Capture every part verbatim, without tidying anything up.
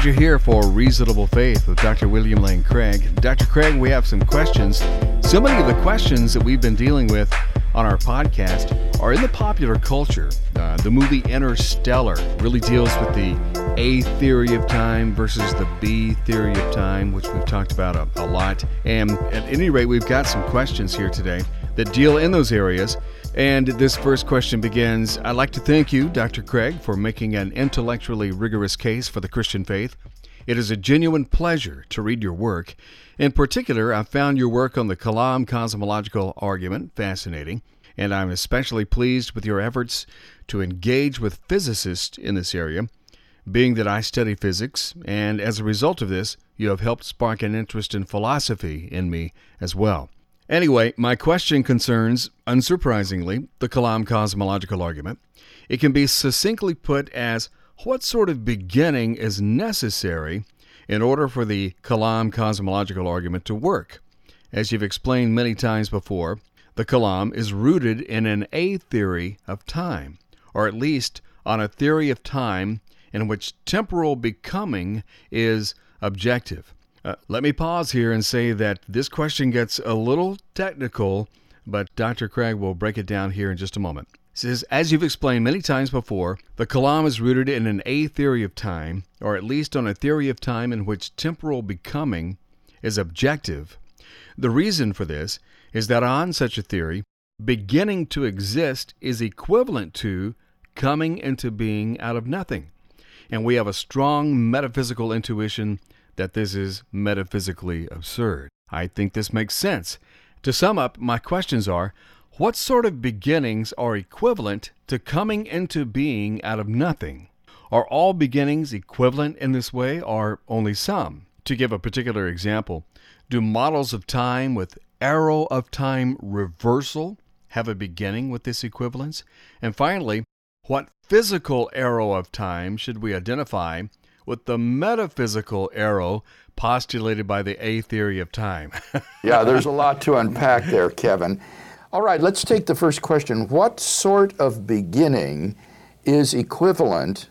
glad you're here for Reasonable Faith with Doctor William Lane Craig. Doctor Craig, we have some questions. So many of the questions that we've been dealing with on our podcast are in the popular culture. Uh, the movie Interstellar really deals with the A theory of time versus the B theory of time, which we've talked about a, a lot. And at any rate, we've got some questions here today that deal in those areas. And this first question begins, I'd like to thank you, Doctor Craig, for making an intellectually rigorous case for the Christian faith. It is a genuine pleasure to read your work. In particular, I found your work on the Kalam cosmological argument fascinating, and I'm especially pleased with your efforts to engage with physicists in this area, being that I study physics, and as a result of this, you have helped spark an interest in philosophy in me as well. Anyway, my question concerns, unsurprisingly, the Kalam cosmological argument. It can be succinctly put as, what sort of beginning is necessary in order for the Kalam cosmological argument to work? As you've explained many times before, the Kalam is rooted in an A theory of time, or at least on a theory of time in which temporal becoming is objective. Uh, let me pause here and say that this question gets a little technical, but Doctor Craig will break it down here in just a moment. It says, as you've explained many times before, the Kalam is rooted in an A theory of time, or at least on a theory of time in which temporal becoming is objective. The reason for this is that on such a theory, beginning to exist is equivalent to coming into being out of nothing. And we have a strong metaphysical intuition that this is metaphysically absurd. I think this makes sense. To sum up, my questions are, what sort of beginnings are equivalent to coming into being out of nothing? Are all beginnings equivalent in this way, or only some? To give a particular example, do models of time with arrow of time reversal have a beginning with this equivalence? And finally, what physical arrow of time should we identify with the metaphysical arrow postulated by the A theory of time? Yeah, there's a lot to unpack there, Kevin. All right, let's take the first question. What sort of beginning is equivalent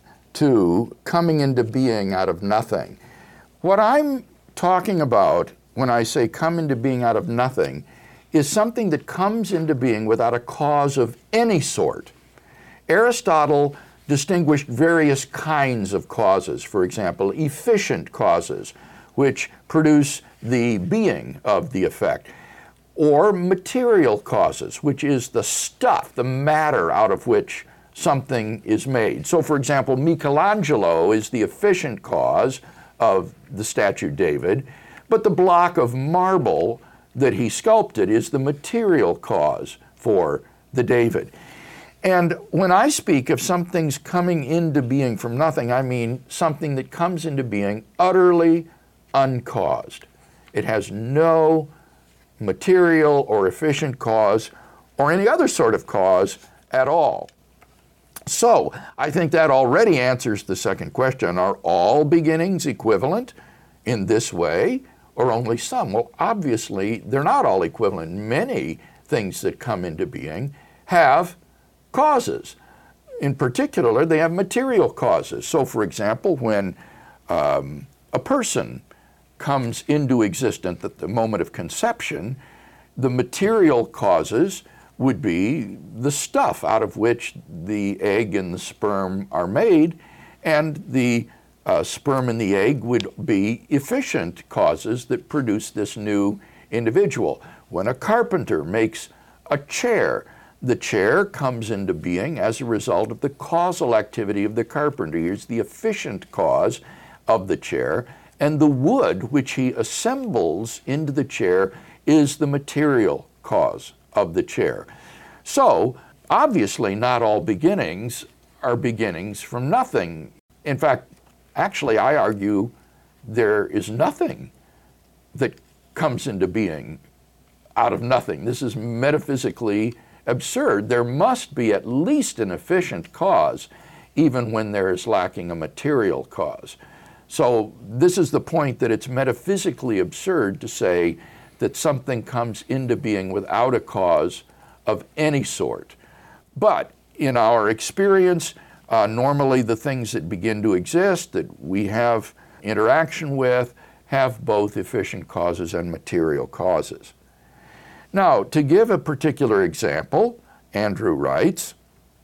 to coming into being out of nothing? What I'm talking about when I say come into being out of nothing is something that comes into being without a cause of any sort. Aristotle distinguished various kinds of causes. For example, efficient causes, which produce the being of the effect, or material causes, which is the stuff, the matter out of which something is made. So, for example, Michelangelo is the efficient cause of the statue David, but the block of marble that he sculpted is the material cause for the David. And when I speak of something's coming into being from nothing, I mean something that comes into being utterly uncaused. It has no material or efficient cause or any other sort of cause at all. So I think that already answers the second question. Are all beginnings equivalent in this way or only some? Well, obviously, they're not all equivalent. Many things that come into being have causes. In particular, they have material causes. So, for example, when um, a person comes into existence at the moment of conception, the material causes would be the stuff out of which the egg and the sperm are made, and the uh, sperm and the egg would be efficient causes that produce this new individual. When a carpenter makes a chair, the chair comes into being as a result of the causal activity of the carpenter. Here's the efficient cause of the chair, and the wood which he assembles into the chair is the material cause of the chair. So, obviously, not all beginnings are beginnings from nothing. In fact, actually, I argue there is nothing that comes into being out of nothing. This is metaphysically absurd. There must be at least an efficient cause, even when there is lacking a material cause. So this is the point, that it's metaphysically absurd to say that something comes into being without a cause of any sort. But in our experience, uh, normally the things that begin to exist, that we have interaction with have both efficient causes and material causes. Now, to give a particular example, Andrew writes,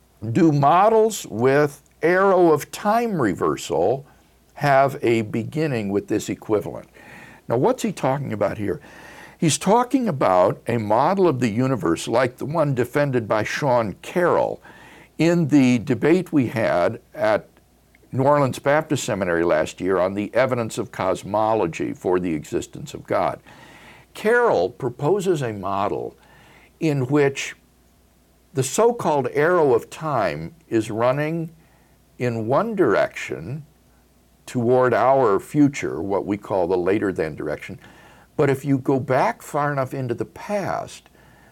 do models with arrow of time reversal have a beginning with this equivalent? Now, what's he talking about here? He's talking about a model of the universe like the one defended by Sean Carroll in the debate we had at New Orleans Baptist Seminary last year on the evidence of cosmology for the existence of God. Carroll proposes a model in which the so-called arrow of time is running in one direction toward our future, what we call the later than direction. But if you go back far enough into the past,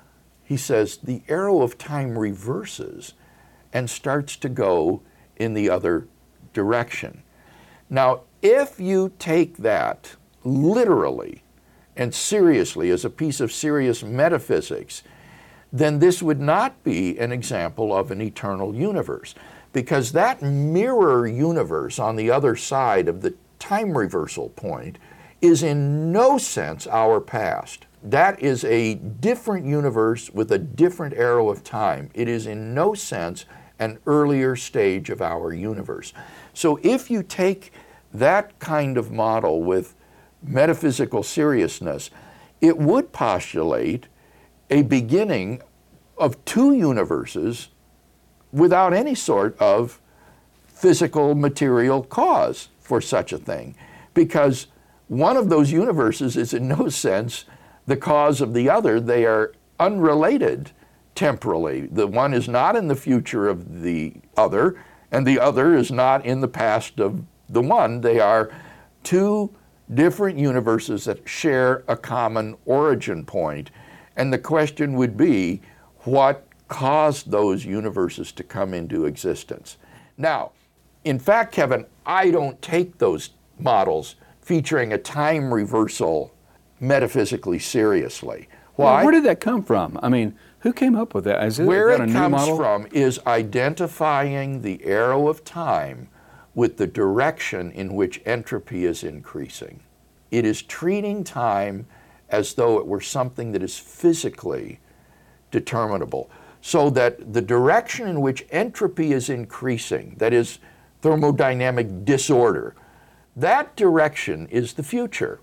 he says the arrow of time reverses and starts to go in the other direction. Now, if you take that literally and seriously as a piece of serious metaphysics, then this would not be an example of an eternal universe, because that mirror universe on the other side of the time reversal point is in no sense our past. That is a different universe with a different arrow of time. It is in no sense an earlier stage of our universe. So if you take that kind of model with metaphysical seriousness, it would postulate a beginning of two universes without any sort of physical material cause for such a thing, because one of those universes is in no sense the cause of the other. They are unrelated temporally. The one is not in the future of the other, and the other is not in the past of the one. They are two different universes that share a common origin point. And the question would be, what caused those universes to come into existence? Now, in fact, Kevin, I don't take those models featuring a time reversal metaphysically seriously. Why? Well, where did that come from? I mean, who came up with that? Is it, where is that it a new comes model? from is identifying the arrow of time with the direction in which entropy is increasing. It is treating time as though it were something that is physically determinable, so that the direction in which entropy is increasing, that is thermodynamic disorder, that direction is the future.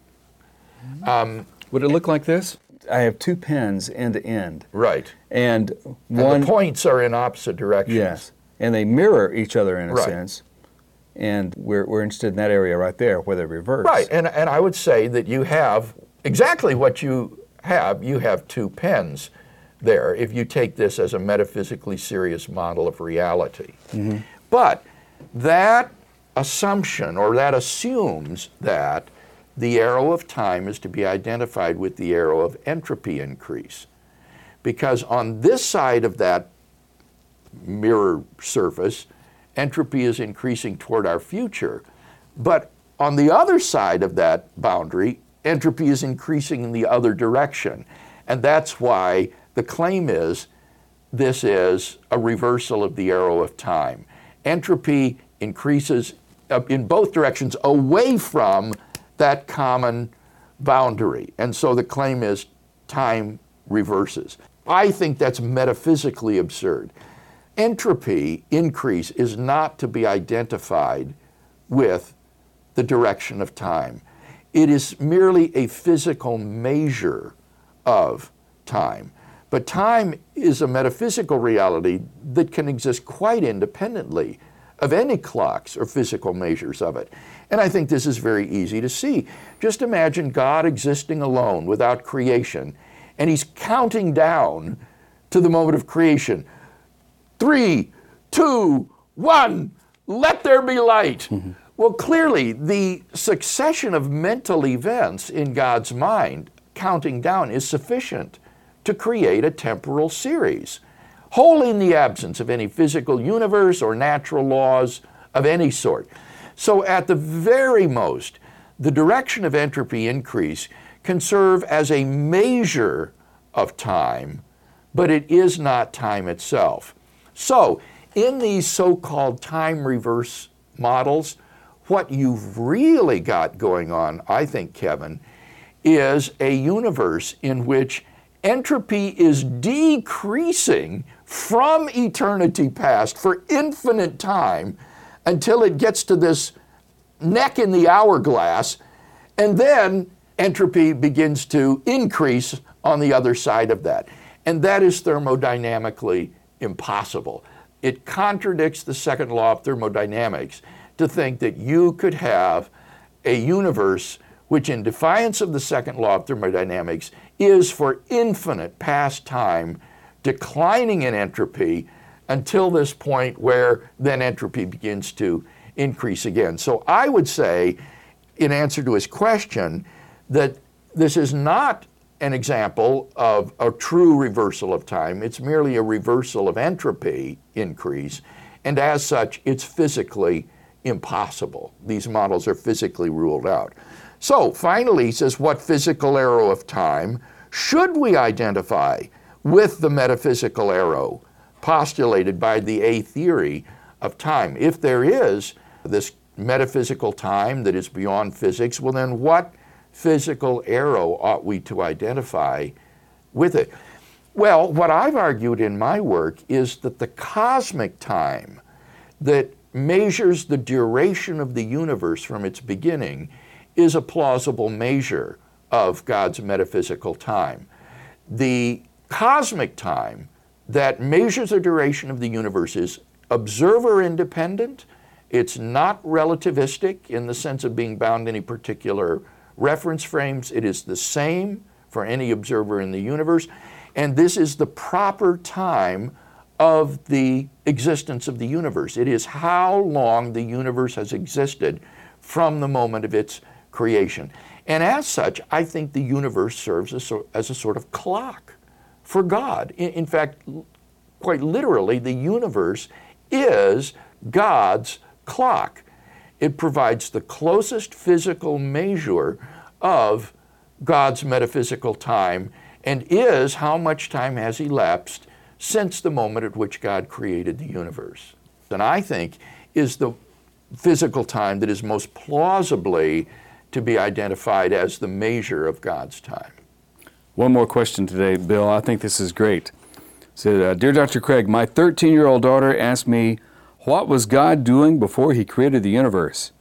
Um, Would it look like this? I have two pins end to end. right. And And one, the points are in opposite directions. yes, and they mirror each other in a Right. sense. And we're, we're interested in that area right there, where they reverse. Right, and, and I would say that you have exactly what you have. You have two pens there if you take this as a metaphysically serious model of reality. Mm-hmm. But that assumption, or that assumes that the arrow of time is to be identified with the arrow of entropy increase. Because on this side of that mirror surface, entropy is increasing toward our future. But on the other side of that boundary, entropy is increasing in the other direction. And that's why the claim is this is a reversal of the arrow of time. Entropy increases uh, in both directions away from that common boundary. And so the claim is time reverses. I think that's metaphysically absurd. Entropy increase is not to be identified with the direction of time. It is merely a physical measure of time. But time is a metaphysical reality that can exist quite independently of any clocks or physical measures of it. And I think this is very easy to see. Just imagine God existing alone without creation, and he's counting down to the moment of creation. Three, two, one, let there be light. Mm-hmm. Well, clearly, the succession of mental events in God's mind, counting down, is sufficient to create a temporal series, wholly in the absence of any physical universe or natural laws of any sort. So at the very most, the direction of entropy increase can serve as a measure of time, but it is not time itself. So in these so-called time reverse models, what you've really got going on, I think, Kevin, is a universe in which entropy is decreasing from eternity past for infinite time until it gets to this neck in the hourglass, and then entropy begins to increase on the other side of that. And that is thermodynamically impossible. It contradicts the second law of thermodynamics to think that you could have a universe which, in defiance of the second law of thermodynamics, is for infinite past time declining in entropy until this point where then entropy begins to increase again. So I would say, in answer to his question, that this is not an example of a true reversal of time. It's merely a reversal of entropy increase, and as such, it's physically impossible. These models are physically ruled out. So finally, he says, what physical arrow of time should we identify with the metaphysical arrow postulated by the A theory of time? If there is this metaphysical time that is beyond physics, well then what physical arrow ought we to identify with it? Well, what I've argued in my work is that the cosmic time that measures the duration of the universe from its beginning is a plausible measure of God's metaphysical time. The cosmic time that measures the duration of the universe is observer independent. It's not relativistic in the sense of being bound to any particular reference frames. It is the same for any observer in the universe. And this is the proper time of the existence of the universe. It is how long the universe has existed from the moment of its creation. And as such, I think the universe serves as, as a sort of clock for God. In, in fact, quite literally, the universe is God's clock. It provides the closest physical measure of God's metaphysical time and is how much time has elapsed since the moment at which God created the universe. And I think is the physical time that is most plausibly to be identified as the measure of God's time. One more question today, Bill. I think this is great. So, uh, dear Doctor Craig, my thirteen-year-old daughter asked me, what was God doing before he created the universe?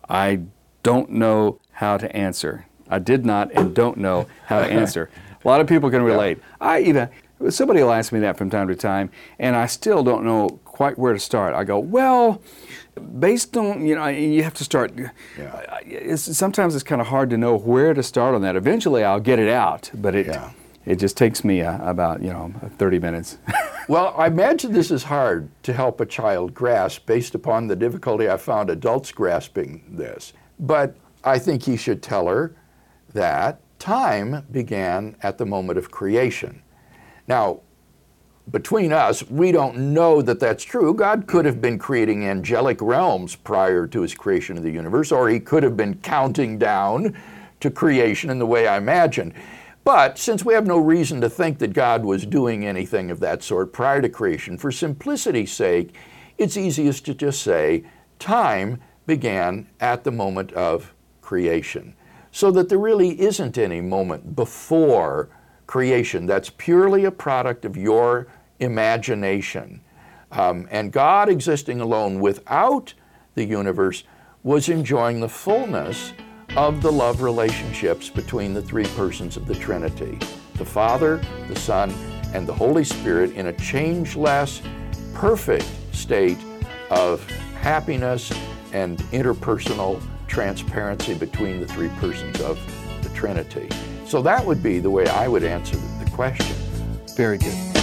I don't know how to answer. I did not and don't know how to answer. A lot of people can relate. Yeah. I even, somebody will ask me that from time to time, and I still don't know quite where to start. I go, well, based on, you know, you have to start, yeah. it's, sometimes it's kind of hard to know where to start on that. Eventually I'll get it out, but it yeah. it just takes me uh, about, you know, thirty minutes. Well, I imagine this is hard to help a child grasp based upon the difficulty I found adults grasping this. But I think he should tell her that time began at the moment of creation. Now, between us, we don't know that that's true. God could have been creating angelic realms prior to his creation of the universe, or he could have been counting down to creation in the way I imagine. But since we have no reason to think that God was doing anything of that sort prior to creation, for simplicity's sake, it's easiest to just say time began at the moment of creation, so that there really isn't any moment before creation. That's purely a product of your imagination. Um, and God, existing alone without the universe, was enjoying the fullness of the love relationships between the three persons of the Trinity, the Father, the Son, and the Holy Spirit, in a changeless, perfect state of happiness and interpersonal transparency between the three persons of the Trinity. So that would be the way I would answer the question. Very good.